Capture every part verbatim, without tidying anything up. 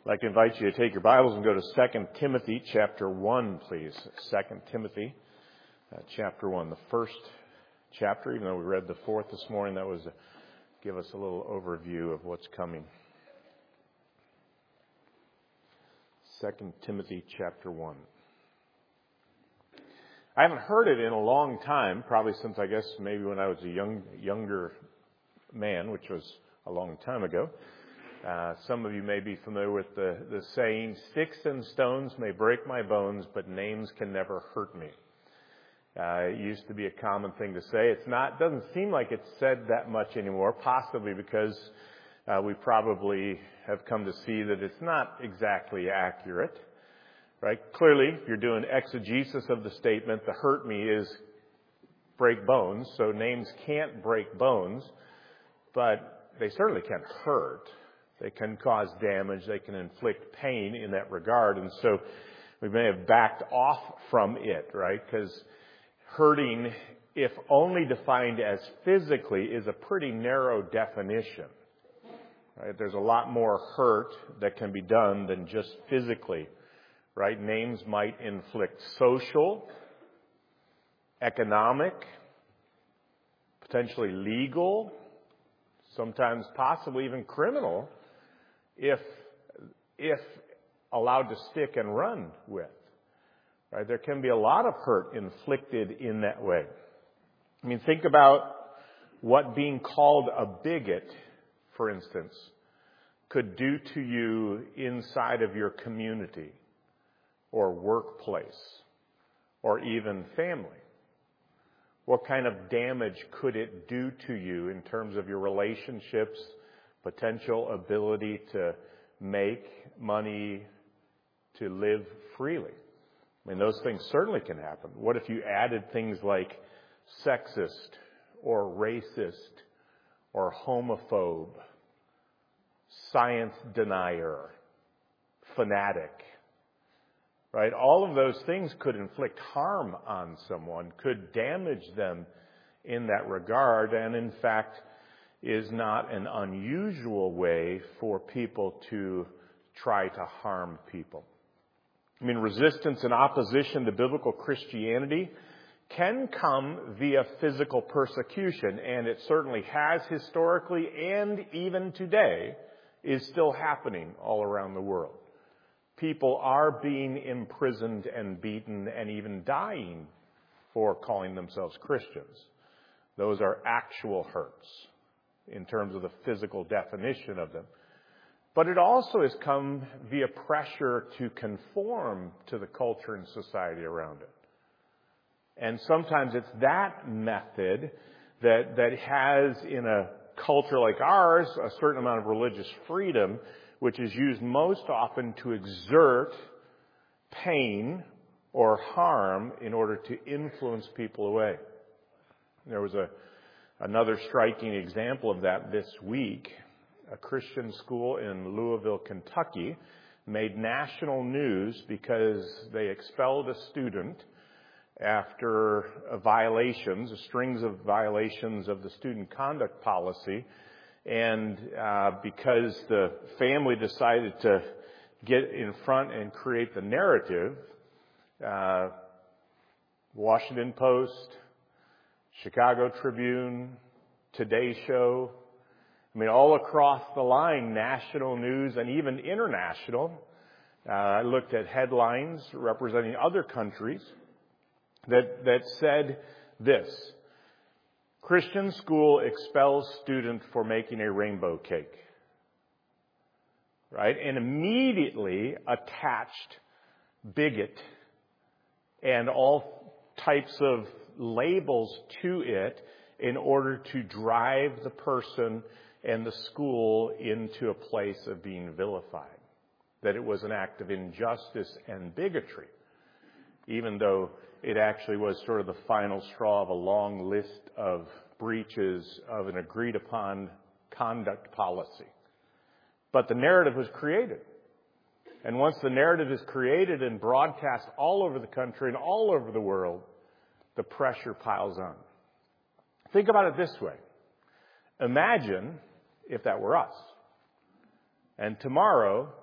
I'd like to invite you to take your Bibles and go to Second Timothy chapter one, please. Second Timothy uh, chapter one, the first chapter, even though we read the fourth this morning, that was to give us a little overview of what's coming. Second Timothy chapter one. I haven't heard it in a long time, probably since I guess maybe when I was a young younger man, which was a long time ago. Uh, some of you may be familiar with the, the saying, "Sticks and stones may break my bones, but names can never hurt me." Uh, it used to be a common thing to say. It's not, doesn't seem like it's said that much anymore, possibly because uh, we probably have come to see that it's not exactly accurate. Right? Clearly, if you're doing exegesis of the statement, the hurt me is break bones, so names can't break bones, but they certainly can hurt. They can cause damage. They can inflict pain in that regard. And so we may have backed off from it, right? Because hurting, if only defined as physically, is a pretty narrow definition. Right? There's a lot more hurt that can be done than just physically. Right? Names might inflict social, economic, potentially legal, sometimes possibly even criminal, if if allowed to stick and run with. Right? There can be a lot of hurt inflicted in that way. I mean, think about what being called a bigot, for instance, could do to you inside of your community or workplace or even family. What kind of damage could it do to you in terms of your relationships, potential ability to make money, to live freely? I mean, those things certainly can happen. What if you added things like sexist or racist or homophobe, science denier, fanatic? Right? All of those things could inflict harm on someone, could damage them in that regard, and in fact is not an unusual way for people to try to harm people. I mean, resistance and opposition to biblical Christianity can come via physical persecution, and it certainly has historically and even today is still happening all around the world. People are being imprisoned and beaten and even dying for calling themselves Christians. Those are actual hurts in terms of the physical definition of them. But it also has come via pressure to conform to the culture and society around it. And sometimes it's that method that, that has, in a culture like ours, a certain amount of religious freedom, which is used most often to exert pain or harm in order to influence people away. There was a another striking example of that this week. A Christian school in Louisville, Kentucky, made national news because they expelled a student after violations, strings of violations of the student conduct policy. And uh, because the family decided to get in front and create the narrative, uh, Washington Post, Chicago Tribune, Today Show, I mean, all across the line, national news and even international. Uh, I looked at headlines representing other countries that, that said this: Christian school expels student for making a rainbow cake. Right? And immediately attached bigot and all types of labels to it in order to drive the person and the school into a place of being vilified. That it was an act of injustice and bigotry, even though it actually was sort of the final straw of a long list of breaches of an agreed upon conduct policy. But the narrative was created. And once the narrative is created and broadcast all over the country and all over the world, the pressure piles on. Think about it this way. Imagine if that were us. And tomorrow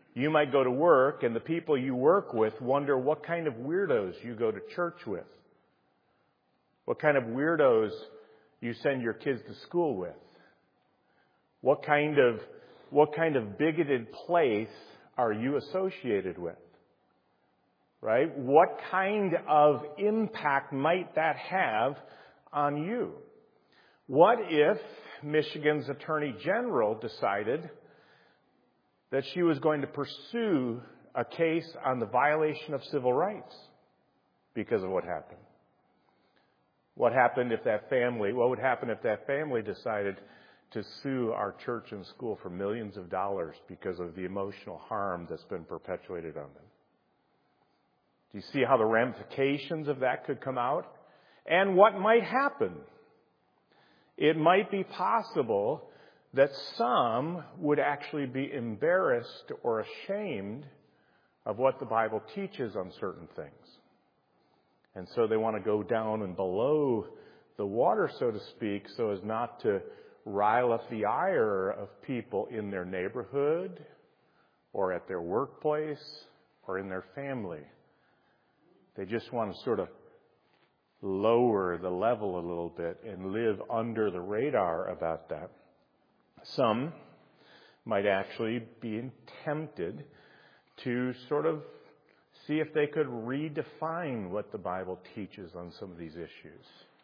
You might go to work, and the people you work with wonder what kind of weirdos you go to church with, what kind of weirdos you send your kids to school with, what kind of what kind of bigoted place are you associated with, right? What kind of impact might that have on you? What if Michigan's Attorney General decided that she was going to pursue a case on the violation of civil rights because of what happened? What happened if that family, what would happen if that family decided to sue our church and school for millions of dollars because of the emotional harm that's been perpetuated on them? Do you see how the ramifications of that could come out? And what might happen? It might be possible that some would actually be embarrassed or ashamed of what the Bible teaches on certain things. And so they want to go down and below the water, so to speak, so as not to rile up the ire of people in their neighborhood or at their workplace or in their family. They just want to sort of lower the level a little bit and live under the radar about that. Some might actually be tempted to sort of see if they could redefine what the Bible teaches on some of these issues,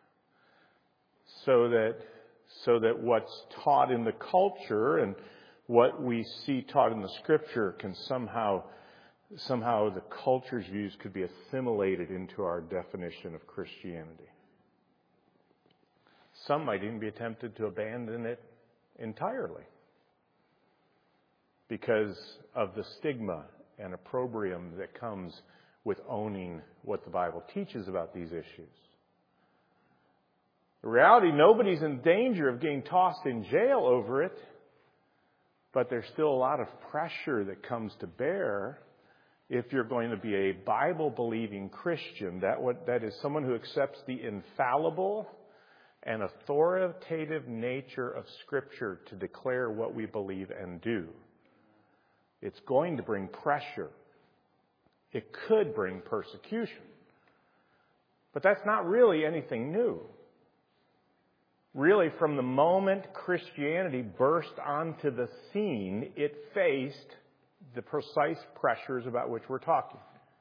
so that so that what's taught in the culture and what we see taught in the Scripture can somehow somehow the culture's views could be assimilated into our definition of Christianity. Some might even be tempted to abandon it entirely because of the stigma and opprobrium that comes with owning what the Bible teaches about these issues. In reality, nobody's in danger of getting tossed in jail over it, but there's still a lot of pressure that comes to bear if you're going to be a Bible-believing Christian. That what that is someone who accepts the infallible and authoritative nature of Scripture to declare what we believe and do. It's going to bring pressure. It could bring persecution. But that's not really anything new. Really, from the moment Christianity burst onto the scene, it faced the precise pressures about which we're talking.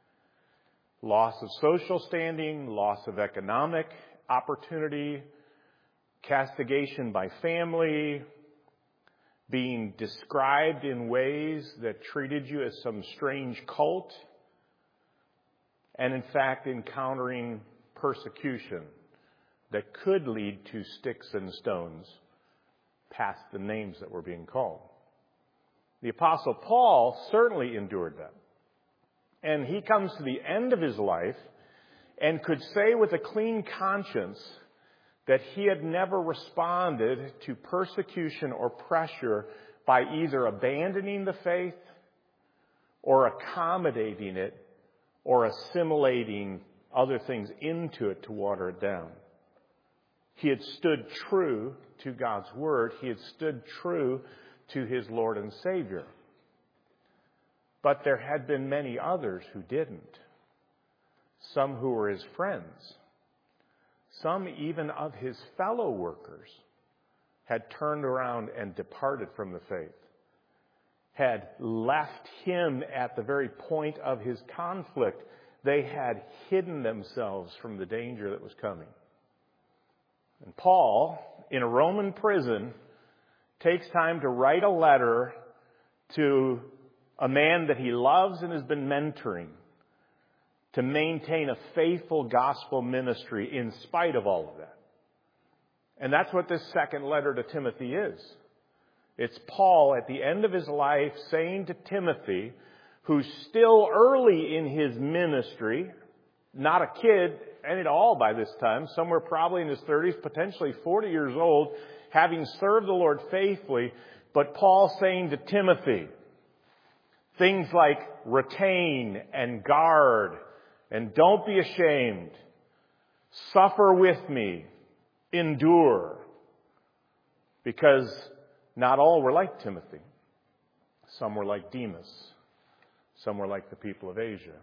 Loss of social standing, loss of economic opportunity, castigation by family, being described in ways that treated you as some strange cult, and in fact encountering persecution that could lead to sticks and stones past the names that were being called. The Apostle Paul certainly endured them. And he comes to the end of his life and could say with a clean conscience that he had never responded to persecution or pressure by either abandoning the faith or accommodating it or assimilating other things into it to water it down. He had stood true to God's Word. He had stood true to his Lord and Savior. But there had been many others who didn't. Some who were his friends. Some even of his fellow workers had turned around and departed from the faith, had left him at the very point of his conflict. They had hidden themselves from the danger that was coming. And Paul, in a Roman prison, takes time to write a letter to a man that he loves and has been mentoring to maintain a faithful gospel ministry in spite of all of that. And that's what this second letter to Timothy is. It's Paul at the end of his life saying to Timothy, who's still early in his ministry, not a kid at all by this time, somewhere probably in his thirties, potentially forty years old, having served the Lord faithfully, but Paul saying to Timothy things like retain and guard and don't be ashamed, suffer with me, endure, because not all were like Timothy. Some were like Demas. Some were like the people of Asia.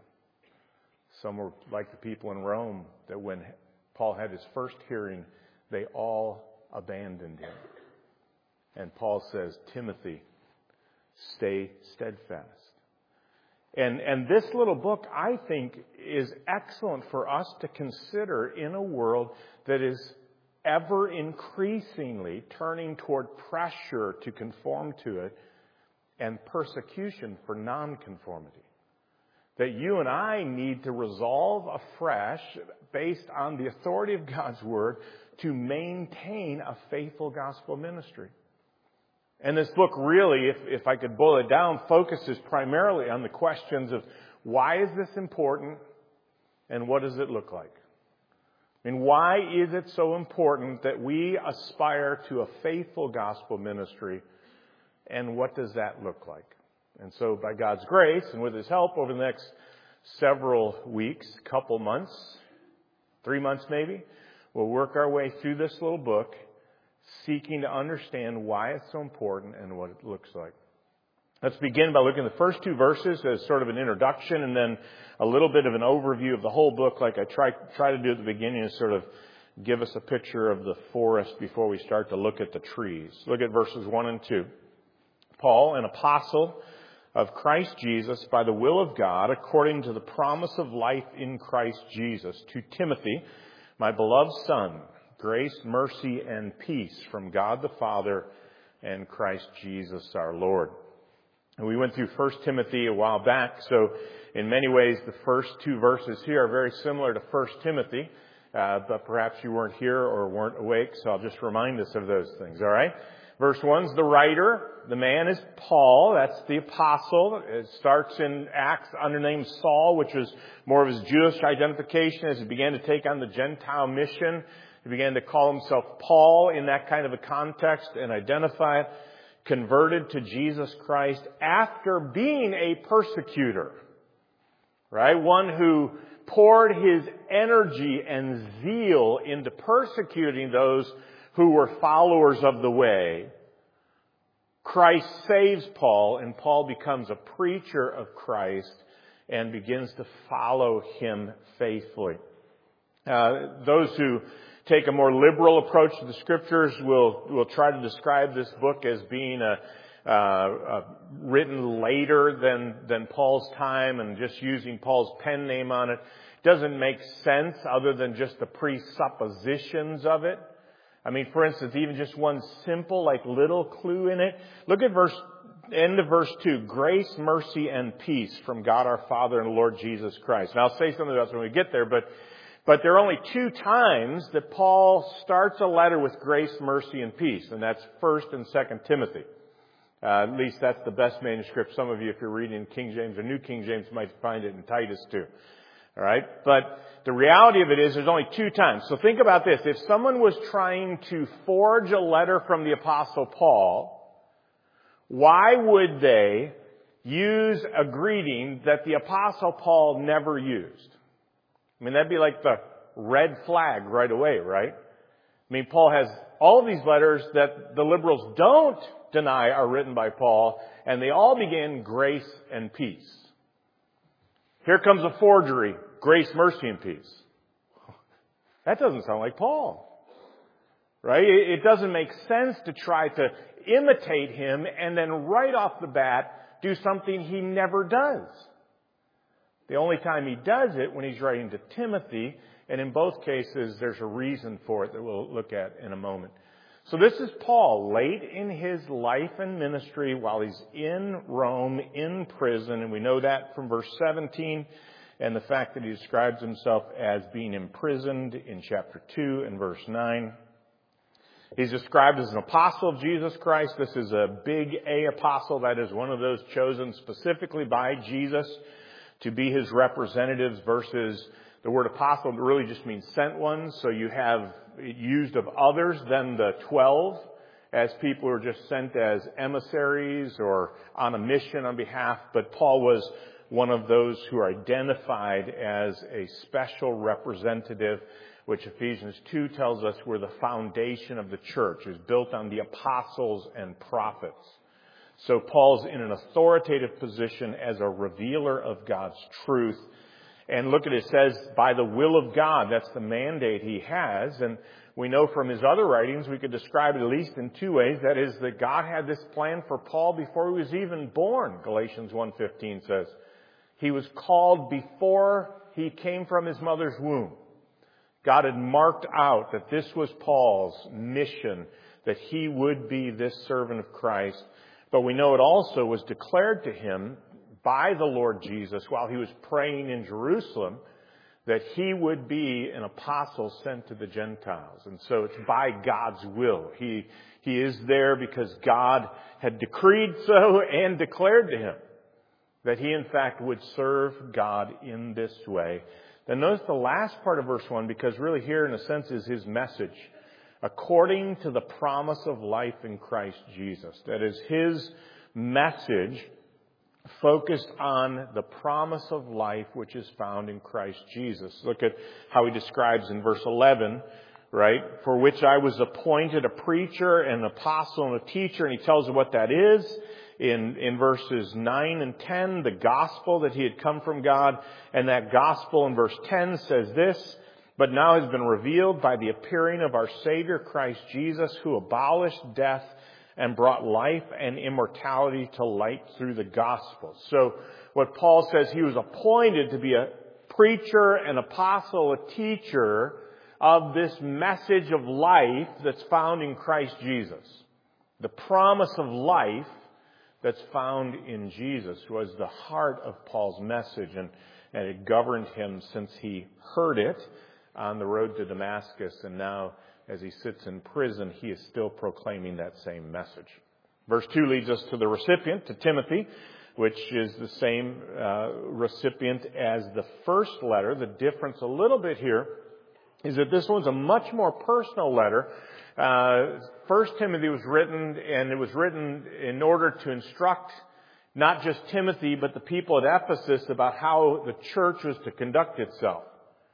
Some were like the people in Rome, that when Paul had his first hearing, they all abandoned him. And Paul says, Timothy, stay steadfast. And, and this little book, I think, is excellent for us to consider in a world that is ever increasingly turning toward pressure to conform to it and persecution for nonconformity. That you and I need to resolve afresh, based on the authority of God's Word, to maintain a faithful gospel ministry. And this book really, if, if I could boil it down, focuses primarily on the questions of why is this important and what does it look like? I mean, why is it so important that we aspire to a faithful gospel ministry, and what does that look like? And so by God's grace and with His help over the next several weeks, couple months, three months maybe, we'll work our way through this little book, seeking to understand why it's so important and what it looks like. Let's begin by looking at the first two verses as sort of an introduction, and then a little bit of an overview of the whole book, like I try, try to do at the beginning, to sort of give us a picture of the forest before we start to look at the trees. Look at verses one and two. Paul, an apostle of Christ Jesus, by the will of God, according to the promise of life in Christ Jesus, to Timothy, my beloved son, grace, mercy, and peace from God the Father and Christ Jesus our Lord. And we went through First Timothy a while back, so in many ways the first two verses here are very similar to First Timothy, uh, but perhaps you weren't here or weren't awake, so I'll just remind us of those things, all right? Verse one's the writer. The man is Paul. That's the apostle. It starts in Acts under the name Saul, which was more of his Jewish identification as he began to take on the Gentile mission. He began to call himself Paul in that kind of a context and identify it. Converted to Jesus Christ after being a persecutor, right? One who poured his energy and zeal into persecuting those who were followers of the way. Christ saves Paul, and Paul becomes a preacher of Christ and begins to follow him faithfully. Uh, those who take a more liberal approach to the Scriptures will will try to describe this book as being a, uh, a written later than than Paul's time and just using Paul's pen name on it. Doesn't make sense other than just the presuppositions of it. I mean, for instance, even just one simple, like, little clue in it. Look at verse end of verse two. Grace, mercy, and peace from God our Father and Lord Jesus Christ. And I'll say something about this when we get there, but But there are only two times that Paul starts a letter with grace, mercy, and peace. And that's First and Second Timothy. Uh, at least that's the best manuscript. Some of you, if you're reading King James or New King James, might find it in Titus too. All right? But the reality of it is there's only two times. So think about this. If someone was trying to forge a letter from the Apostle Paul, why would they use a greeting that the Apostle Paul never used? I mean, that'd be like the red flag right away, right? I mean, Paul has all these letters that the liberals don't deny are written by Paul, and they all begin grace and peace. Here comes a forgery, grace, mercy, and peace. That doesn't sound like Paul, right? It doesn't make sense to try to imitate him and then right off the bat do something he never does. The only time he does it when he's writing to Timothy, and in both cases there's a reason for it that we'll look at in a moment. So this is Paul late in his life and ministry while he's in Rome, in prison, and we know that from verse seventeen and the fact that he describes himself as being imprisoned in chapter two and verse nine. He's described as an apostle of Jesus Christ. This is a big A apostle, that is one of those chosen specifically by Jesus to be his representatives, versus the word apostle really just means sent ones. So you have it used of others than the twelve as people who are just sent as emissaries or on a mission on behalf. But Paul was one of those who are identified as a special representative, which Ephesians two tells us were the foundation of the church, is built on the apostles and prophets. So Paul's in an authoritative position as a revealer of God's truth. And look at it, it says, by the will of God. That's the mandate he has. And we know from his other writings, we could describe it at least in two ways. That is, that God had this plan for Paul before he was even born. Galatians one fifteen says, he was called before he came from his mother's womb. God had marked out that this was Paul's mission, that he would be this servant of Christ. But we know it also was declared to him by the Lord Jesus while he was praying in Jerusalem that he would be an apostle sent to the Gentiles. And so it's by God's will. He, he is there because God had decreed so and declared to him that he in fact would serve God in this way. Then notice the last part of verse one, because really here in a sense is his message. According to the promise of life in Christ Jesus. That is his message focused on the promise of life which is found in Christ Jesus. Look at how he describes in verse eleven, right? For which I was appointed a preacher, an apostle, and a teacher. And he tells you what that is. In, in verses nine and ten, the gospel that he had come from God. And that gospel in verse ten says this, but now has been revealed by the appearing of our Savior Christ Jesus, who abolished death and brought life and immortality to light through the gospel. So what Paul says, he was appointed to be a preacher, an apostle, a teacher of this message of life that's found in Christ Jesus. The promise of life that's found in Jesus was the heart of Paul's message, and, and it governed him since he heard it on the road to Damascus, and now as he sits in prison, he is still proclaiming that same message. Verse two leads us to the recipient, to Timothy, which is the same uh, recipient as the first letter. The difference a little bit here is that this one's a much more personal letter. Uh, First Timothy was written, and it was written in order to instruct not just Timothy, but the people at Ephesus about how the church was to conduct itself.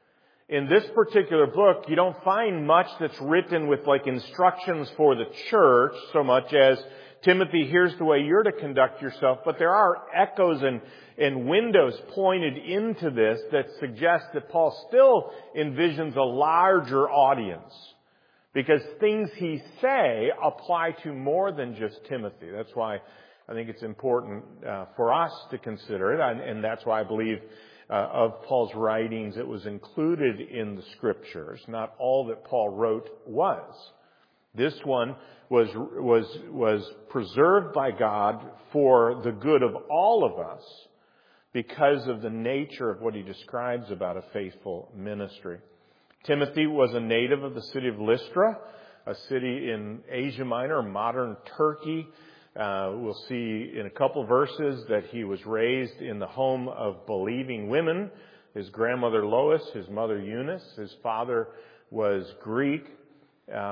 In this particular book, you don't find much that's written with like instructions for the church so much as, Timothy, here's the way you're to conduct yourself. But there are echoes and, and windows pointed into this that suggest that Paul still envisions a larger audience. Because things he say apply to more than just Timothy. That's why I think it's important uh, for us to consider it. And, and that's why I believe uh, of Paul's writings it was included in the Scriptures. Not all that Paul wrote was. This one was, was, was preserved by God for the good of all of us because of the nature of what he describes about a faithful ministry. Timothy was a native of the city of Lystra, a city in Asia Minor, modern Turkey. Uh, we'll see in a couple verses that he was raised in the home of believing women. His grandmother Lois, his mother Eunice. His father was Greek. Uh,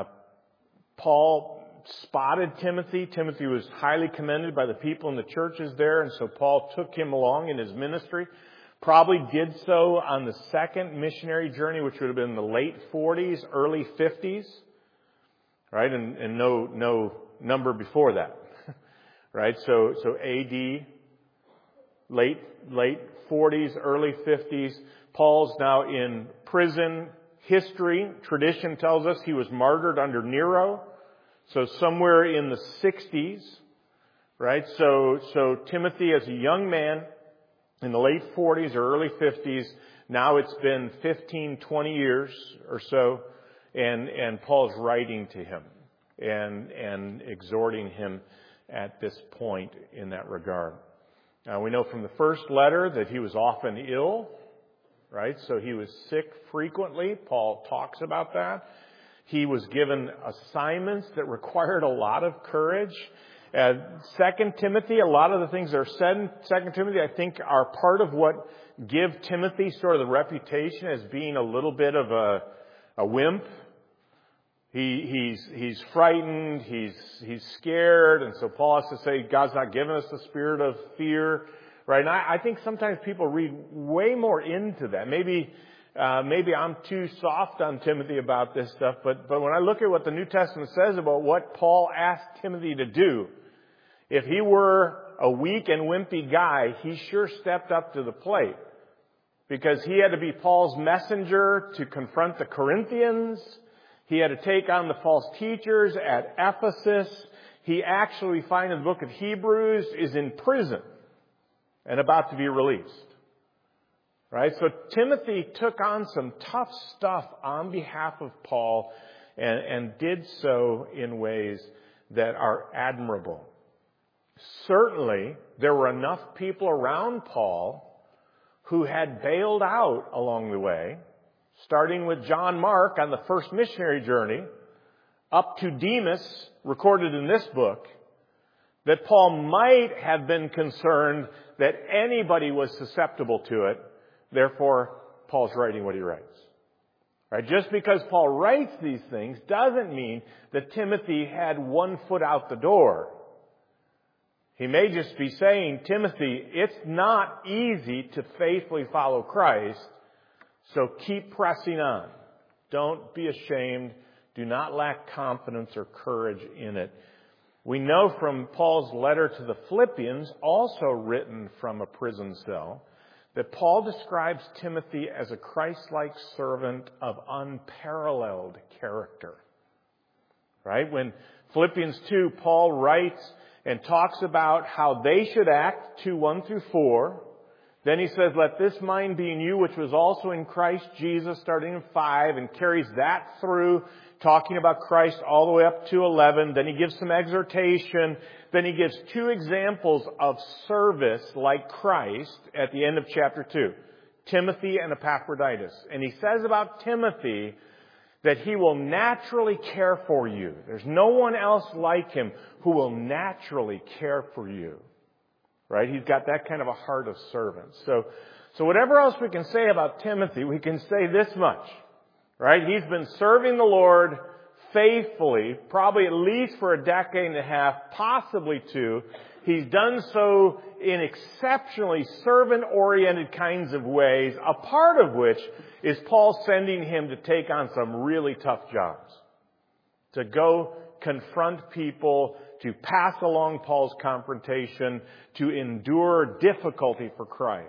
Paul spotted Timothy. Timothy was highly commended by the people in the churches there, and so Paul took him along in his ministry. Probably did so on the second missionary journey, which would have been in the late forties, early fifties, right? And, and no, no number before that, right? So, so A D, late, late forties, early fifties. Paul's now in prison. History, tradition tells us he was martyred under Nero. So somewhere in the sixties, right? So, so Timothy as a young man, in the late forties or early fifties, now it's been fifteen, twenty years or so, and, and Paul's writing to him and, and exhorting him at this point in that regard. Now we know from the first letter that he was often ill, right? So he was sick frequently. Paul talks about that. He was given assignments that required a lot of courage. Uh, Second Timothy, a lot of the things that are said in Second Timothy, I think, are part of what give Timothy sort of the reputation as being a little bit of a, a wimp. He, he's, he's frightened, he's, he's scared, and so Paul has to say, God's not given us the spirit of fear, right? And I, I think sometimes people read way more into that. Maybe, uh, maybe I'm too soft on Timothy about this stuff, but, but when I look at what the New Testament says about what Paul asked Timothy to do, If he were a weak and wimpy guy, he sure stepped up to the plate. Because he had to be Paul's messenger to confront the Corinthians. He had to take on the false teachers at Ephesus. He actually, we find in the book of Hebrews, is in prison and about to be released. Right? So Timothy took on some tough stuff on behalf of Paul and, and did so in ways that are admirable. Certainly, there were enough people around Paul who had bailed out along the way, starting with John Mark on the first missionary journey, up to Demas, recorded in this book, that Paul might have been concerned that anybody was susceptible to it. Therefore, Paul's writing what he writes. Right? Just because Paul writes these things doesn't mean that Timothy had one foot out the door. He may just be saying, Timothy, it's not easy to faithfully follow Christ, so keep pressing on. Don't be ashamed. Do not lack confidence or courage in it. We know from Paul's letter to the Philippians, also written from a prison cell, that Paul describes Timothy as a Christ-like servant of unparalleled character. Right? When Philippians two, Paul writes and talks about how they should act, two, one through four. Then he says, let this mind be in you, which was also in Christ Jesus, starting in five, and carries that through, talking about Christ all the way up to eleven. Then he gives some exhortation. Then he gives two examples of service like Christ at the end of chapter two. Timothy and Epaphroditus. And he says about Timothy that he will naturally care for you. There's no one else like him who will naturally care for you. Right? He's got that kind of a heart of servant. So, so whatever else we can say about Timothy, we can say this much. Right? He's been serving the Lord faithfully, probably at least for a decade and a half, possibly two. He's done so in exceptionally servant-oriented kinds of ways, a part of which is Paul sending him to take on some really tough jobs. To go confront people, to pass along Paul's confrontation, to endure difficulty for Christ.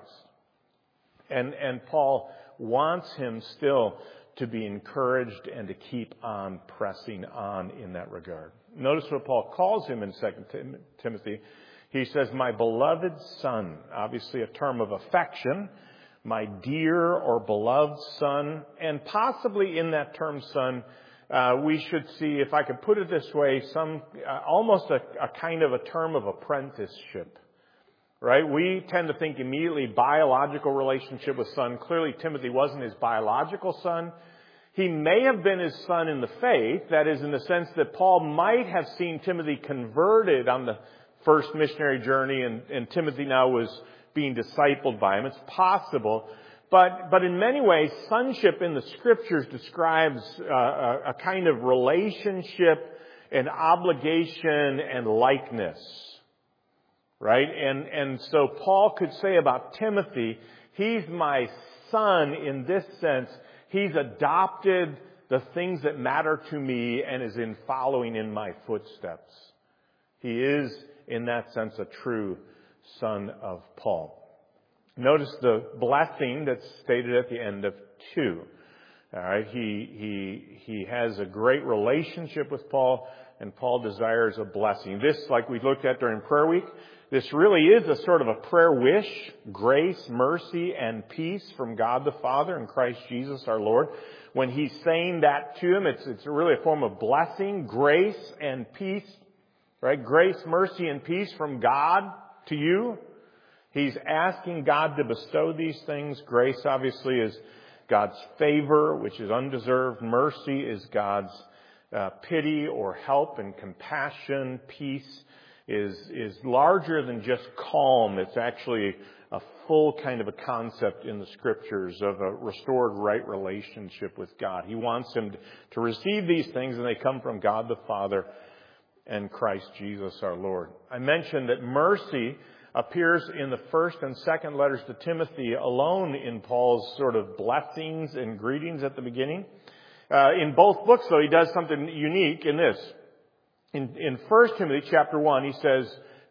And, and Paul wants him still to be encouraged and to keep on pressing on in that regard. Notice what Paul calls him in Second Timothy. He says, my beloved son, obviously a term of affection, my dear or beloved son, and possibly in that term son, uh, we should see, if I could put it this way, some uh, almost a, a kind of a term of apprenticeship. Right? We tend to think immediately biological relationship with son. Clearly, Timothy wasn't his biological son. He may have been his son in the faith. That is, in the sense that Paul might have seen Timothy converted on the first missionary journey, and, and Timothy now was being discipled by him. It's possible. But, but in many ways, sonship in the Scriptures describes uh, a, a kind of relationship and obligation and likeness. Right? And, and so Paul could say about Timothy, he's my son in this sense. He's adopted the things that matter to me and is in following in my footsteps. He is, in that sense, a true son of Paul. Notice the blessing that's stated at the end of two. All right, he, he, he has a great relationship with Paul, and Paul desires a blessing. This, like we looked at during prayer week, this really is a sort of a prayer wish, grace, mercy, and peace from God the Father and Christ Jesus our Lord. When he's saying that to him, it's, it's really a form of blessing, grace, and peace. Right? Grace, mercy, and peace from God to you. He's asking God to bestow these things. Grace, obviously, is God's favor, which is undeserved. Mercy is God's uh, pity or help and compassion. Peace is is larger than just calm. It's actually a full kind of a concept in the Scriptures of a restored right relationship with God. He wants him to receive these things, and they come from God the Father and Christ Jesus our Lord. I mentioned that mercy appears in the first and second letters to Timothy alone in Paul's sort of blessings and greetings at the beginning. Uh, in both books, though, he does something unique in this. In, in First Timothy chapter one, he says,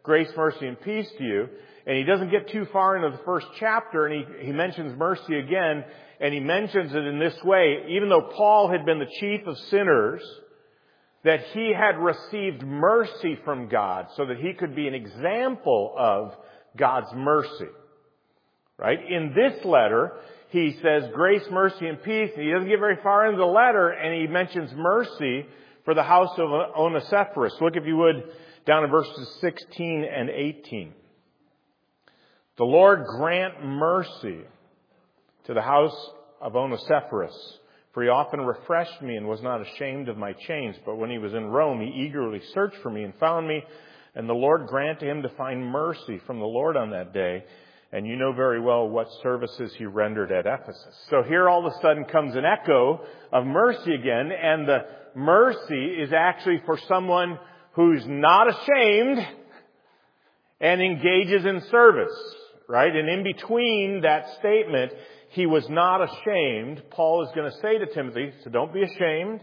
grace, mercy, and peace to you. And he doesn't get too far into the first chapter, and he, he mentions mercy again, and he mentions it in this way. Even though Paul had been the chief of sinners, that he had received mercy from God so that he could be an example of God's mercy. Right? In this letter, he says grace, mercy, and peace. He doesn't get very far into the letter, and he mentions mercy for the house of Onesiphorus. Look, if you would, down in verses sixteen and eighteen. The Lord grant mercy to the house of Onesiphorus, for he often refreshed me and was not ashamed of my chains. But when he was in Rome, he eagerly searched for me and found me. And the Lord grant to him to find mercy from the Lord on that day. And you know very well what services he rendered at Ephesus. So here all of a sudden comes an echo of mercy again. And the mercy is actually for someone who's not ashamed and engages in service. Right? And in between that statement, he was not ashamed, Paul is going to say to Timothy, so don't be ashamed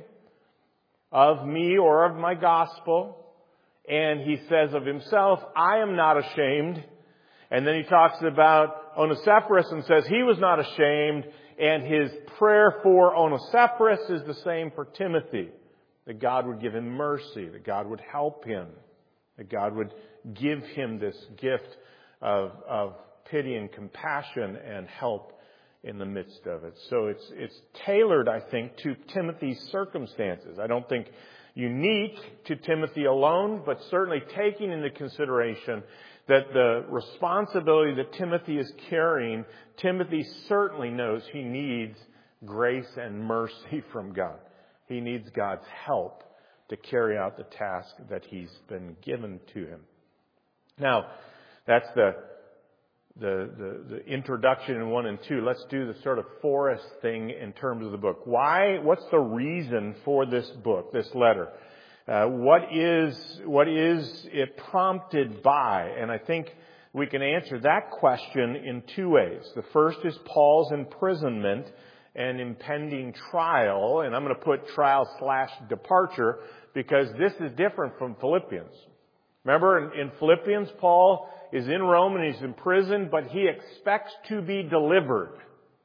of me or of my gospel. And he says of himself, I am not ashamed. And then he talks about Onesiphorus and says he was not ashamed. And his prayer for Onesiphorus is the same for Timothy. That God would give him mercy, that God would help him, that God would give him this gift of, of pity and compassion and help in the midst of it. So it's it's tailored, I think, to Timothy's circumstances. I don't think unique to Timothy alone, but certainly taking into consideration that the responsibility that Timothy is carrying, Timothy certainly knows he needs grace and mercy from God. He needs God's help to carry out the task that he's been given to him. Now, that's the The, the, the introduction in one and two. Let's do the sort of Forrest thing in terms of the book. Why? What's the reason for this book, this letter? Uh, what is what is it prompted by? And I think we can answer that question in two ways. The first is Paul's imprisonment and impending trial, and I'm going to put trial slash departure because this is different from Philippians. Remember, in, in Philippians, Paul is in Rome and he's in prison, but he expects to be delivered.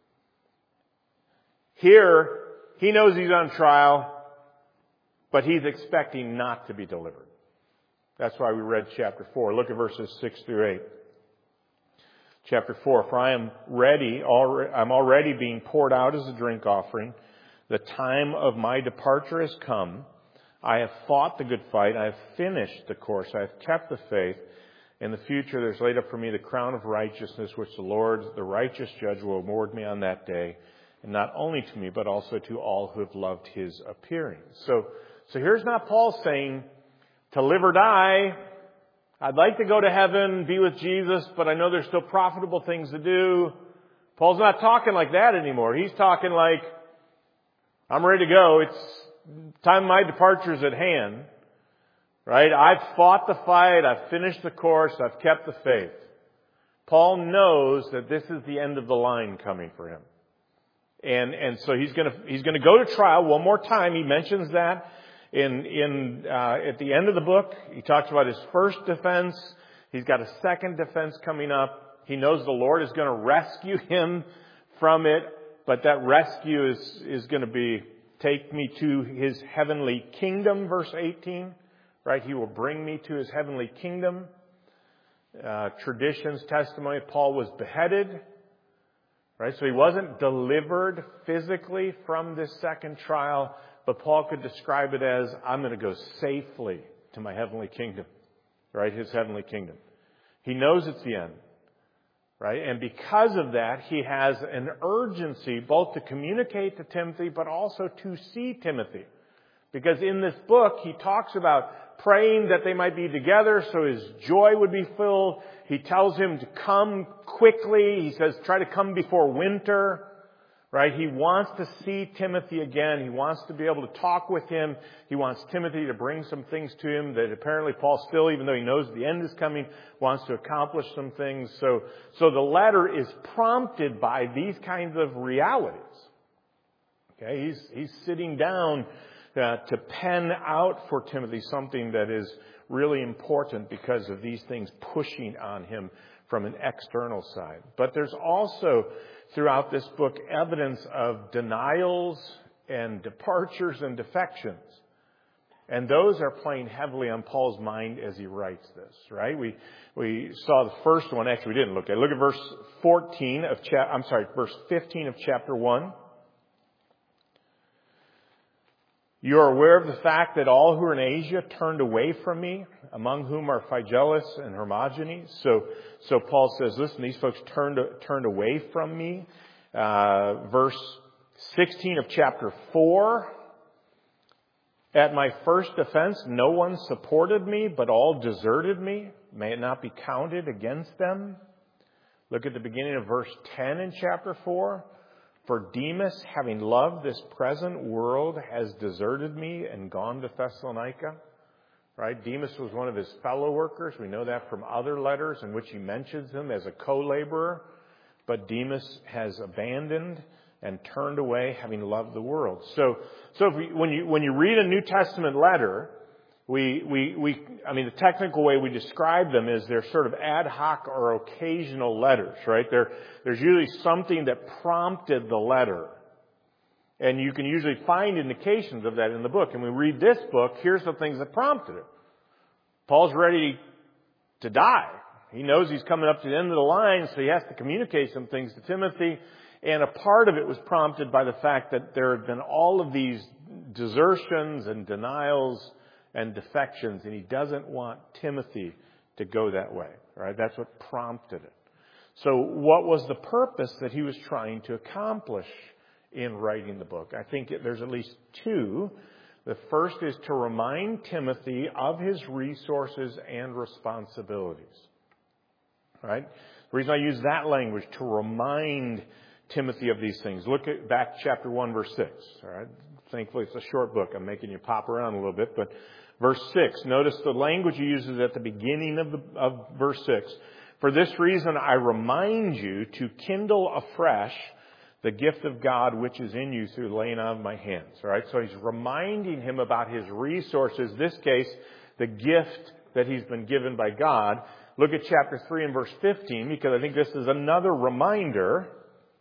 Here, he knows he's on trial, but he's expecting not to be delivered. That's why we read chapter four. Look at verses six through eight. Chapter four, for I am ready, I'm already being poured out as a drink offering. The time of my departure has come. I have fought the good fight. I have finished the course. I have kept the faith. In the future, there's laid up for me the crown of righteousness, which the Lord, the righteous judge, will award me on that day. And not only to me, but also to all who have loved his appearing. So, so here's not Paul saying, to live or die, I'd like to go to heaven, be with Jesus, but I know there's still profitable things to do. Paul's not talking like that anymore. He's talking like, I'm ready to go. It's time my departure's at hand. Right? I've fought the fight. I've finished the course. I've kept the faith. Paul knows that this is the end of the line coming for him. And, and so he's gonna, he's gonna go to trial one more time. He mentions that in, in, uh, at the end of the book. He talks about his first defense. He's got a second defense coming up. He knows the Lord is gonna rescue him from it, but that rescue is, is gonna be, take me to his heavenly kingdom, verse eighteen. Right? He will bring me to his heavenly kingdom. Uh, tradition's testimony, Paul was beheaded. Right? So he wasn't delivered physically from this second trial, but Paul could describe it as, I'm going to go safely to my heavenly kingdom. Right? His heavenly kingdom. He knows it's the end. Right? And because of that, he has an urgency both to communicate to Timothy, but also to see Timothy. Because in this book, he talks about praying that they might be together so his joy would be filled. He tells him to come quickly. He says, try to come before winter. Right? He wants to see Timothy again. He wants to be able to talk with him. He wants Timothy to bring some things to him that apparently Paul still, even though he knows the end is coming, wants to accomplish some things. So, so the letter is prompted by these kinds of realities. Okay? He's, he's sitting down Uh, to pen out for Timothy something that is really important because of these things pushing on him from an external side. But there's also, throughout this book, evidence of denials and departures and defections. And those are playing heavily on Paul's mind as he writes this, right? We we saw the first one. Actually, we didn't look at it. Look at verse fourteen of chap. I'm sorry, verse fifteen of chapter one. You are aware of the fact that all who are in Asia turned away from me, among whom are Phygelus and Hermogenes. So, so Paul says, listen, these folks turned turned away from me. Uh, verse sixteen of chapter four. At my first offense, no one supported me, but all deserted me. May it not be counted against them. Look at the beginning of verse ten in chapter four. For Demas, having loved this present world, has deserted me and gone to Thessalonica. Right? Demas was one of his fellow workers. We know that from other letters in which he mentions him as a co-laborer. But Demas has abandoned and turned away, having loved the world. So, so if we, when you when you read a New Testament letter, we we we I mean the technical way we describe them is they're sort of ad hoc or occasional letters, right? There there's usually something that prompted the letter, and you can usually find indications of that in the book. And we read this book. Here's the things that prompted it. Paul's ready to die. He knows he's coming up to the end of the line, so he has to communicate some things to Timothy. And a part of it was prompted by the fact that there had been all of these desertions and denials and defections, and he doesn't want Timothy to go that way. Right? That's what prompted it. So what was the purpose that he was trying to accomplish in writing the book? I think there's at least two. The first is to remind Timothy of his resources and responsibilities. Right? The reason I use that language, to remind Timothy of these things. Look at back chapter one, verse six. All right. Thankfully, it's a short book. I'm making you pop around a little bit, but verse six. Notice the language he uses at the beginning of the of verse six. For this reason, I remind you to kindle afresh the gift of God which is in you through the laying on of my hands. All right. So he's reminding him about his resources. This case, the gift that he's been given by God. Look at chapter three and verse fifteen, because I think this is another reminder.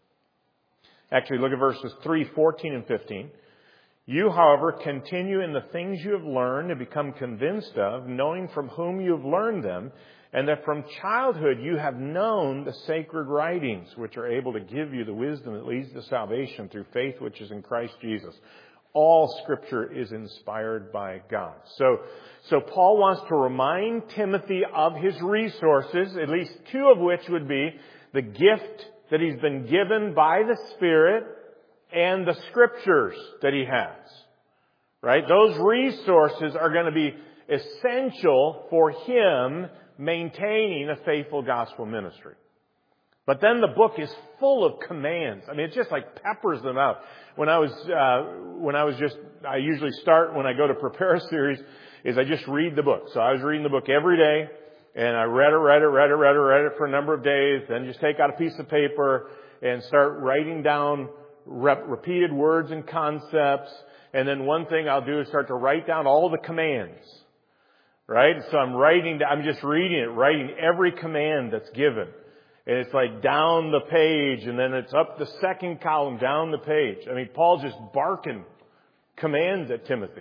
Actually, look at verses three, fourteen, and fifteen. You, however, continue in the things you have learned and become convinced of, knowing from whom you have learned them, and that from childhood you have known the sacred writings, which are able to give you the wisdom that leads to salvation through faith which is in Christ Jesus. All Scripture is inspired by God. So, so Paul wants to remind Timothy of his resources, at least two of which would be the gift that he's been given by the Spirit and the Scriptures that he has. Right? Those resources are going to be essential for him maintaining a faithful gospel ministry. But then the book is full of commands. I mean, it just like peppers them out. When I was, uh, when I was just, I usually start when I go to prepare a series, is I just read the book. So I was reading the book every day. And I read it, read it, read it, read it, read it for a number of days. Then just take out a piece of paper and start writing down rep- repeated words and concepts. And then one thing I'll do is start to write down all the commands. Right? So I'm writing, I'm just reading it, writing every command that's given. And it's like down the page, and then it's up the second column, down the page. I mean, Paul's just barking commands at Timothy.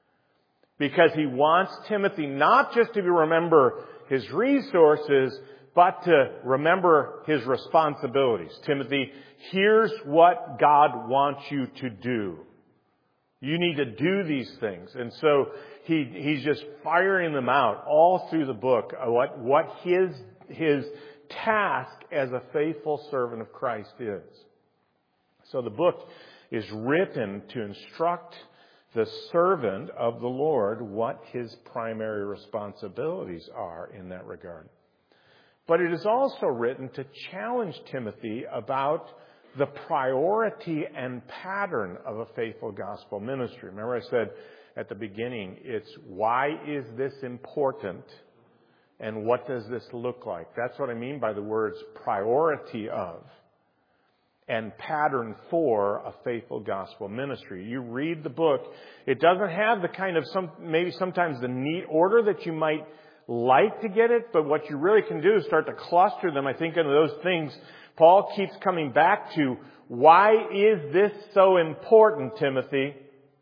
Because he wants Timothy not just to remember his resources, but to remember his responsibilities. Timothy, here's what God wants you to do. You need to do these things. And so he he's just firing them out all through the book, what what his his task as a faithful servant of Christ is. So the book is written to instruct the servant of the Lord what his primary responsibilities are in that regard. But it is also written to challenge Timothy about the priority and pattern of a faithful gospel ministry. Remember I said at the beginning, it's why is this important and what does this look like? That's what I mean by the words priority of and pattern for a faithful gospel ministry. You read the book, it doesn't have the kind of some, maybe sometimes the neat order that you might like to get it, but what you really can do is start to cluster them, I think, into those things. Paul keeps coming back to, why is this so important, Timothy?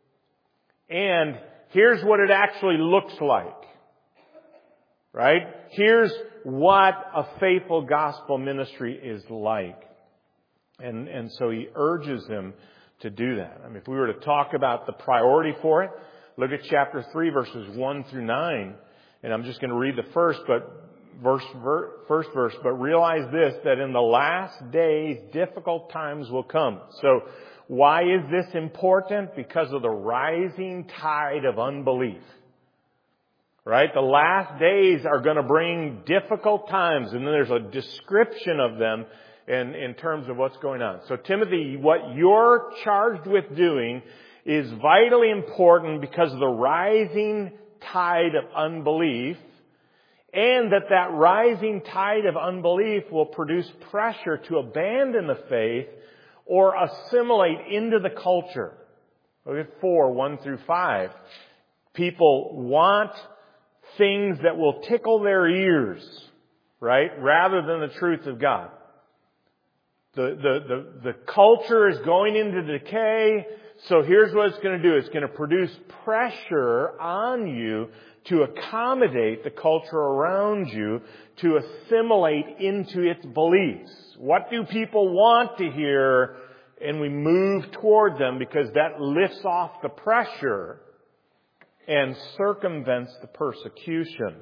And here's what it actually looks like. Right? Here's what a faithful gospel ministry is like. And, and so he urges them to do that. I mean, if we were to talk about the priority for it, look at chapter three, verses one through nine. And I'm just going to read the first, but verse, ver, first verse, but realize this, that in the last days, difficult times will come. So why is this important? Because of the rising tide of unbelief. Right? The last days are going to bring difficult times, and then there's a description of them in, in terms of what's going on. So Timothy, what you're charged with doing is vitally important because of the rising tide of unbelief, and that that rising tide of unbelief will produce pressure to abandon the faith or assimilate into the culture. Look at four, one through five. People want things that will tickle their ears, right? Rather than the truth of God. The, the, the, the culture is going into decay, so here's what it's going to do. It's going to produce pressure on you to accommodate the culture around you, to assimilate into its beliefs. What do people want to hear? And we move toward them because that lifts off the pressure and circumvents the persecution.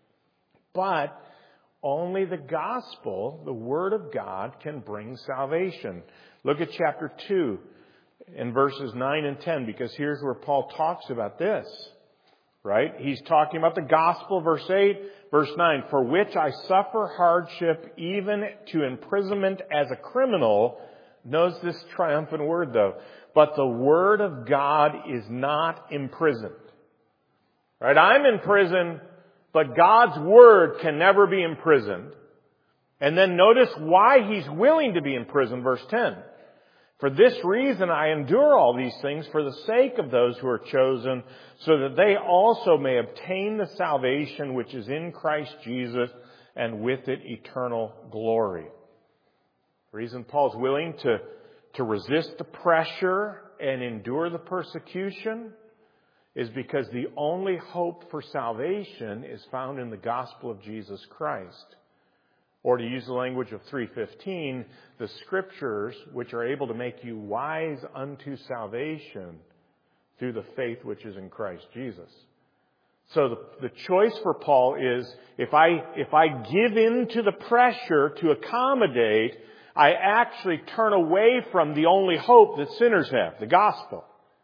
But only the gospel, the Word of God, can bring salvation. Look at chapter two in verses nine and ten, because here's where Paul talks about this. Right? He's talking about the gospel, verse eight, verse nine, for which I suffer hardship, even to imprisonment as a criminal. Notice this triumphant word, though. But the Word of God is not imprisoned. Right? I'm in prison, but God's Word can never be imprisoned. And then notice why He's willing to be imprisoned, verse ten. For this reason I endure all these things for the sake of those who are chosen, so that they also may obtain the salvation which is in Christ Jesus, and with it eternal glory. The reason Paul's willing to, to resist the pressure and endure the persecution is because the only hope for salvation is found in the gospel of Jesus Christ. Or to use the language of three fifteen, the Scriptures which are able to make you wise unto salvation through the faith which is in Christ Jesus. So the, the choice for Paul is, if I, if I give in to the pressure to accommodate, I actually turn away from the only hope that sinners have, the gospel.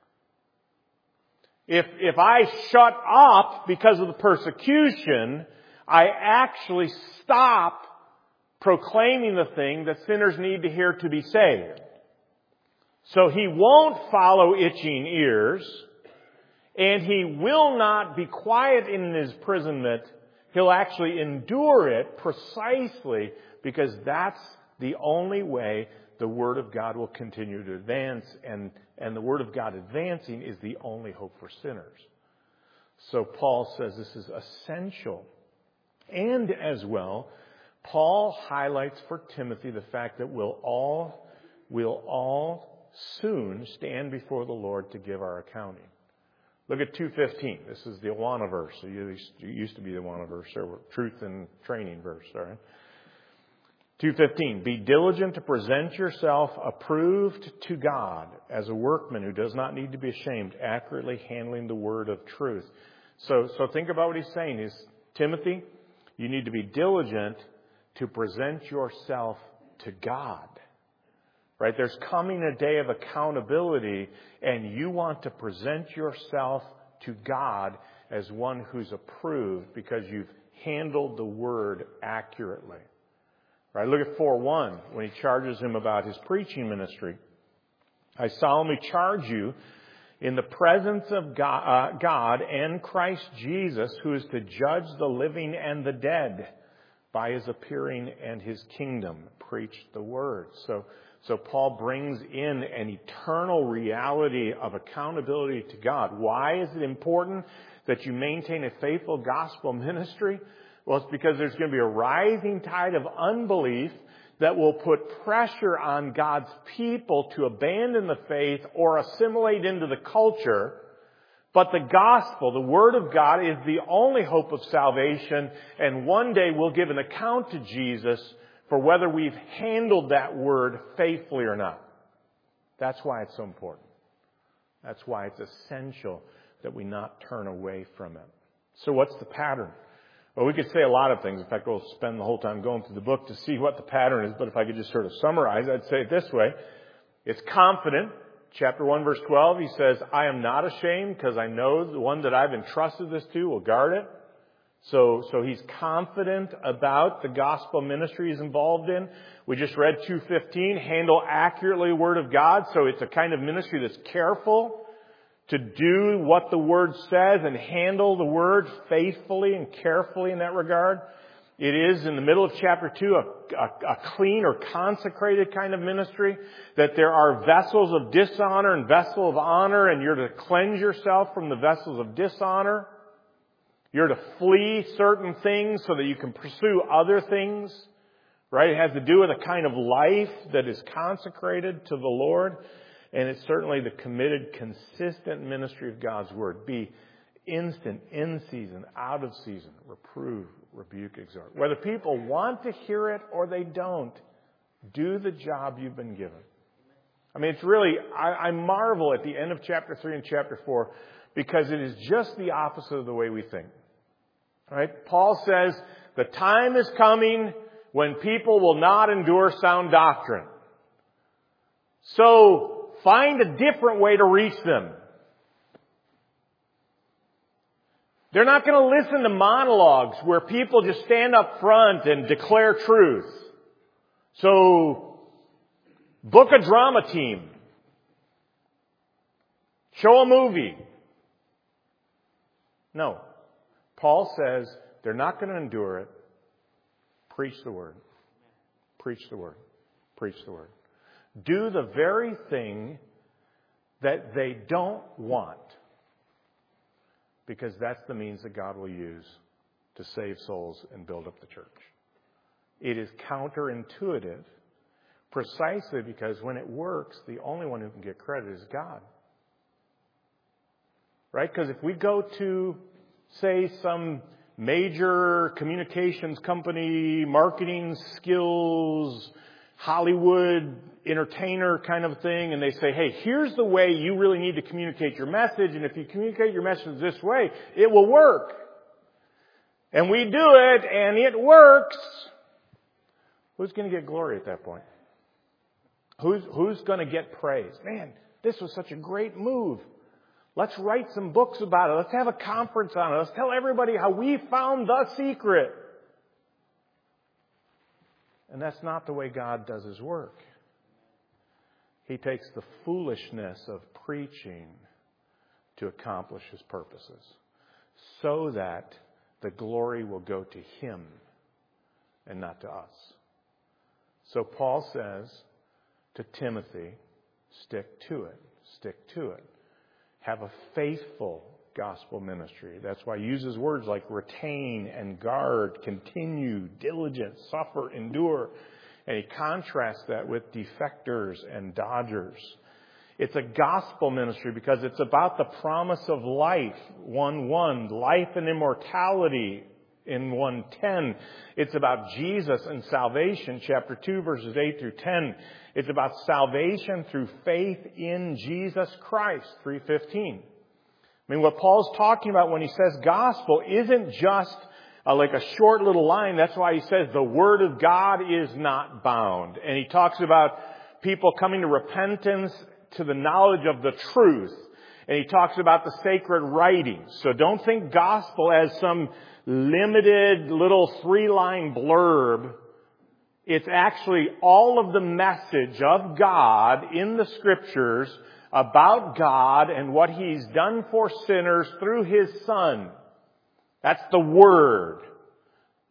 If, if I shut up because of the persecution, I actually stop proclaiming the thing that sinners need to hear to be saved. So he won't follow itching ears, and he will not be quiet in his imprisonment. He'll actually endure it precisely because that's the only way the Word of God will continue to advance, and, and the Word of God advancing is the only hope for sinners. So Paul says this is essential. And as well, Paul highlights for Timothy the fact that we'll all, we'll all soon stand before the Lord to give our accounting. Look at two fifteen. This is the Awana verse. It used to be the Awana verse, or truth and training verse. All right. two fifteen. Be diligent to present yourself approved to God as a workman who does not need to be ashamed, accurately handling the word of truth. So, so think about what he's saying. Is Timothy, you need to be diligent to present yourself to God. Right? There's coming a day of accountability, and you want to present yourself to God as one who's approved because you've handled the word accurately. Right? Look at four one when he charges him about his preaching ministry. I solemnly charge you in the presence of God, uh, God and Christ Jesus, who is to judge the living and the dead. by His appearing and His kingdom. Preach the word. So, so Paul brings in an eternal reality of accountability to God. Why is it important that you maintain a faithful gospel ministry? Well, it's because there's going to be a rising tide of unbelief that will put pressure on God's people to abandon the faith or assimilate into the culture. But the gospel, the Word of God, is the only hope of salvation. And one day we'll give an account to Jesus for whether we've handled that Word faithfully or not. That's why it's so important. That's why it's essential that we not turn away from it. So what's the pattern? Well, we could say a lot of things. In fact, we'll spend the whole time going through the book to see what the pattern is. But if I could just sort of summarize, I'd say it this way. It's confident. Chapter one, verse twelve, he says, I am not ashamed because I know the one that I've entrusted this to will guard it. So, so he's confident about the gospel ministry he's involved in. We just read two fifteen, handle accurately the Word of God. So it's a kind of ministry that's careful to do what the Word says and handle the Word faithfully and carefully in that regard. It is, in the middle of chapter two, a, a, a clean or consecrated kind of ministry, that there are vessels of dishonor and vessels of honor, and you're to cleanse yourself from the vessels of dishonor. You're to flee certain things so that you can pursue other things. Right? It has to do with a kind of life that is consecrated to the Lord. And it's certainly the committed, consistent ministry of God's Word. Be instant, in season, out of season. Reprove, rebuke, exhort. Whether people want to hear it or they don't, do the job you've been given. I mean, it's really, I, I marvel at the end of chapter three and chapter four because it is just the opposite of the way we think. Right? Paul says, the time is coming when people will not endure sound doctrine. So, find a different way to reach them. They're not going to listen to monologues where people just stand up front and declare truth. So, book a drama team. Show a movie. No. Paul says they're not going to endure it. Preach the Word. Preach the Word. Preach the Word. Do the very thing that they don't want. Because that's the means that God will use to save souls and build up the church. It is counterintuitive precisely because when it works, the only one who can get credit is God. Right? Because if we go to, say, some major communications company, marketing skills, Hollywood entertainer kind of thing, and they say, hey, here's the way you really need to communicate your message, and if you communicate your message this way, it will work. And we do it, and it works. Who's going to get glory at that point? Who's, who's going to get praise? Man, this was such a great move. Let's write some books about it. Let's have a conference on it. Let's tell everybody how we found the secret. And that's not the way God does His work. He takes the foolishness of preaching to accomplish His purposes so that the glory will go to Him and not to us. So Paul says to Timothy, stick to it. Stick to it. Have a faithful gospel ministry. That's why he uses words like retain and guard, continue, diligent, suffer, endure. And he contrasts that with defectors and dodgers. It's a gospel ministry because it's about the promise of life, one one, life and immortality in one ten. It's about Jesus and salvation, chapter two, verses eight through ten. It's about salvation through faith in Jesus Christ, three fifteen. I mean, what Paul's talking about when he says gospel isn't just uh, like a short little line. That's why he says the Word of God is not bound. And he talks about people coming to repentance to the knowledge of the truth. And he talks about the sacred writings. So don't think gospel as some limited little three-line blurb. It's actually all of the message of God in the Scriptures about God and what He's done for sinners through His Son. That's the Word.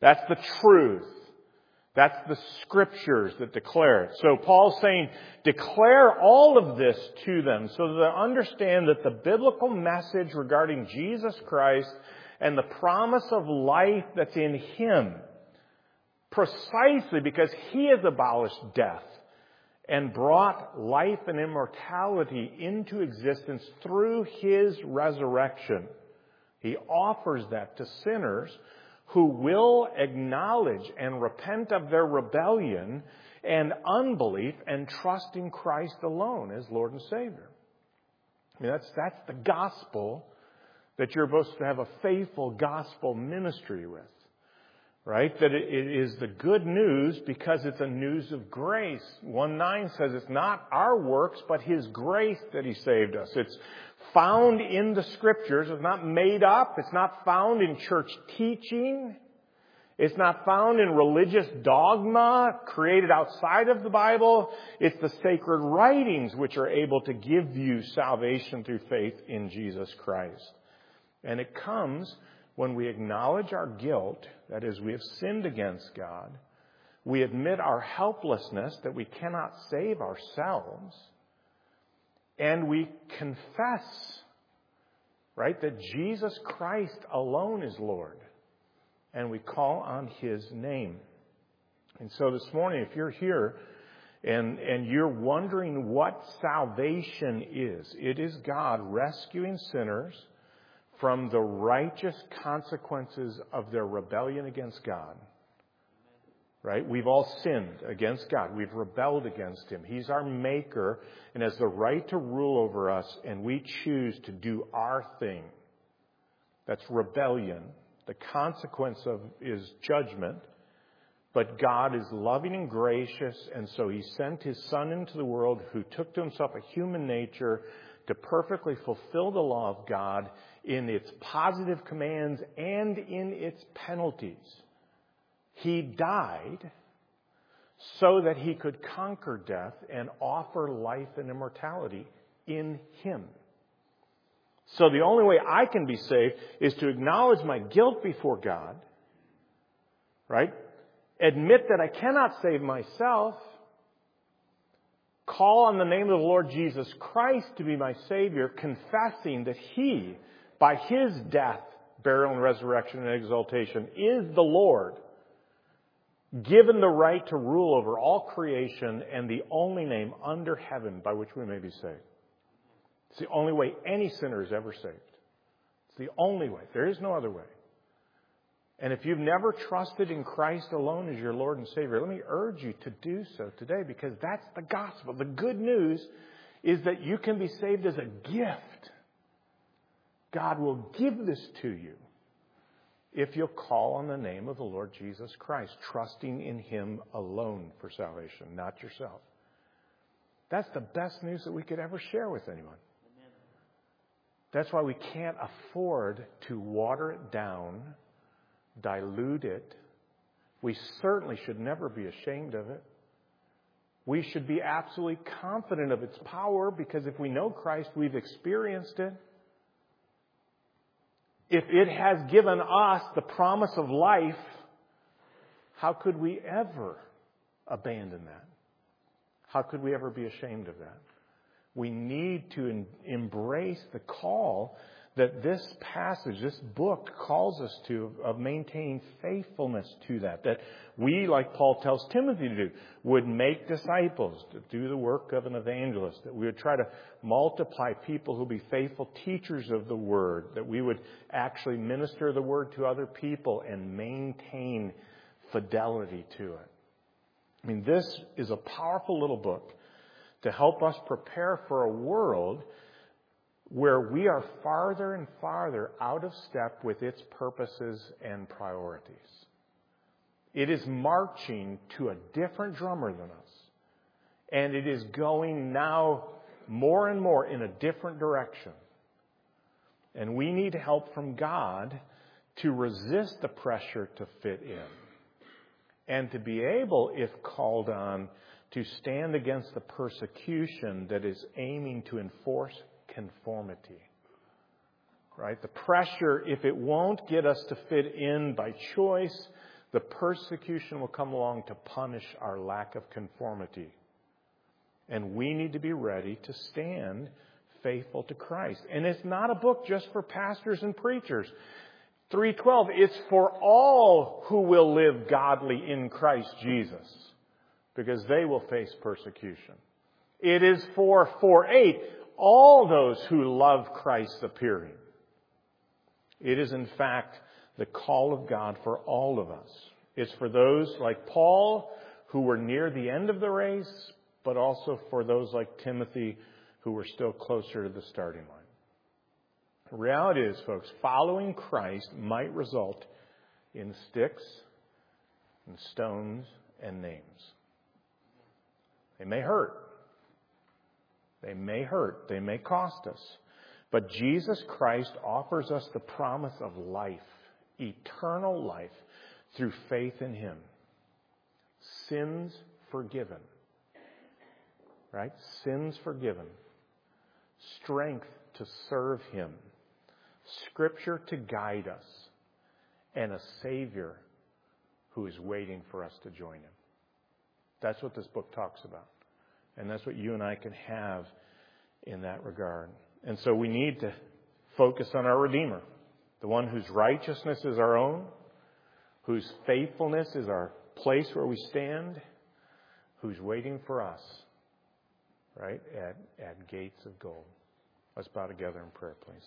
That's the truth. That's the Scriptures that declare it. So Paul's saying, declare all of this to them so that they understand that the biblical message regarding Jesus Christ and the promise of life that's in Him, precisely because He has abolished death and brought life and immortality into existence through His resurrection. He offers that to sinners who will acknowledge and repent of their rebellion and unbelief and trust in Christ alone as Lord and Savior. I mean, that's, that's the gospel that you're supposed to have a faithful gospel ministry with. Right? That it is the good news because it's a news of grace. one nine says it's not our works, but His grace that He saved us. It's found in the Scriptures. It's not made up. It's not found in church teaching. It's not found in religious dogma created outside of the Bible. It's the sacred writings which are able to give you salvation through faith in Jesus Christ. And it comes when we acknowledge our guilt, that is, we have sinned against God, we admit our helplessness, that we cannot save ourselves, and we confess, right, that Jesus Christ alone is Lord, and we call on His name. And so this morning, if you're here and, and you're wondering what salvation is, it is God rescuing sinners from the righteous consequences of their rebellion against God. Right? We've all sinned against God. We've rebelled against Him. He's our maker and has the right to rule over us, and we choose to do our thing. That's rebellion. The consequence of is judgment. But God is loving and gracious, and so He sent His Son into the world who took to Himself a human nature to perfectly fulfill the law of God in its positive commands and in its penalties. He died so that He could conquer death and offer life and immortality in Him. So the only way I can be saved is to acknowledge my guilt before God, right? Admit that I cannot save myself, call on the name of the Lord Jesus Christ to be my Savior, confessing that He, by His death, burial, and resurrection and exaltation, is the Lord, given the right to rule over all creation and the only name under heaven by which we may be saved. It's the only way any sinner is ever saved. It's the only way. There is no other way. And if you've never trusted in Christ alone as your Lord and Savior, let me urge you to do so today, because that's the gospel. The good news is that you can be saved as a gift. God will give this to you if you'll call on the name of the Lord Jesus Christ, trusting in Him alone for salvation, not yourself. That's the best news that we could ever share with anyone. That's why we can't afford to water it down, dilute it. We certainly should never be ashamed of it. We should be absolutely confident of its power, because if we know Christ, we've experienced it. If it has given us the promise of life, how could we ever abandon that? How could we ever be ashamed of that? We need to en- embrace the call that this passage, this book calls us to, of maintaining faithfulness to that. That we, like Paul tells Timothy to do, would make disciples, to do the work of an evangelist. That we would try to multiply people who will be faithful teachers of the Word. That we would actually minister the Word to other people and maintain fidelity to it. I mean, this is a powerful little book to help us prepare for a world where we are farther and farther out of step with its purposes and priorities. It is marching to a different drummer than us. And it is going now more and more in a different direction. And we need help from God to resist the pressure to fit in. And to be able, if called on, to stand against the persecution that is aiming to enforce conformity. Right? The pressure, if it won't get us to fit in by choice, The persecution will come along to punish our lack of conformity. And we need to be ready to stand faithful to Christ. And it's not a book just for pastors and preachers. three twelve, it's for all who will live godly in Christ Jesus, because they will face persecution. It is for four eight, all those who love Christ's appearing. It is in fact the call of God for all of us. It's for those like Paul who were near the end of the race, but also for those like Timothy who were still closer to the starting line. The reality is, folks, following Christ might result in sticks and stones and names. They may hurt. They may hurt. They may cost us. But Jesus Christ offers us the promise of life, eternal life, through faith in Him. Sins forgiven. Right? Sins forgiven. Strength to serve Him. Scripture to guide us. And a Savior who is waiting for us to join Him. That's what this book talks about. And that's what you and I can have in that regard. And so we need to focus on our Redeemer, the one whose righteousness is our own, whose faithfulness is our place where we stand, who's waiting for us, right, at, at gates of gold. Let's bow together in prayer, please.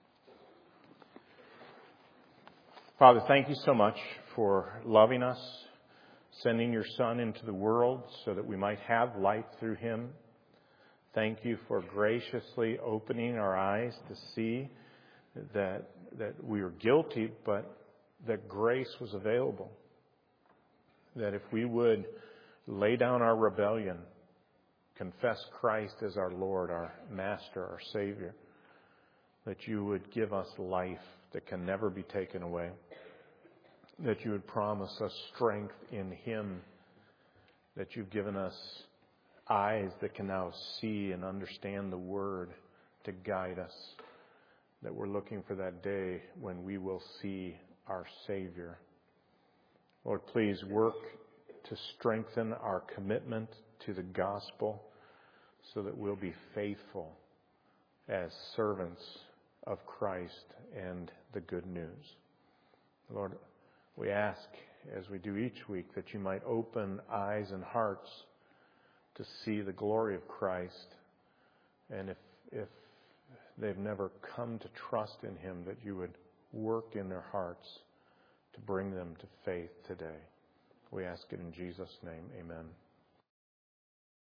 Father, thank you so much for loving us, sending your Son into the world so that we might have life through Him. Thank you for graciously opening our eyes to see that that we are guilty, but that grace was available. That if we would lay down our rebellion, confess Christ as our Lord, our Master, our Savior, that you would give us life that can never be taken away. That you would promise us strength in Him. That you've given us eyes that can now see and understand the Word to guide us. That we're looking for that day when we will see our Savior. Lord, please work to strengthen our commitment to the gospel so that we'll be faithful as servants of Christ and the good news. Lord, we ask, as we do each week, that you might open eyes and hearts to see the glory of Christ. And if if they've never come to trust in Him, that you would work in their hearts to bring them to faith today. We ask it in Jesus' name. Amen.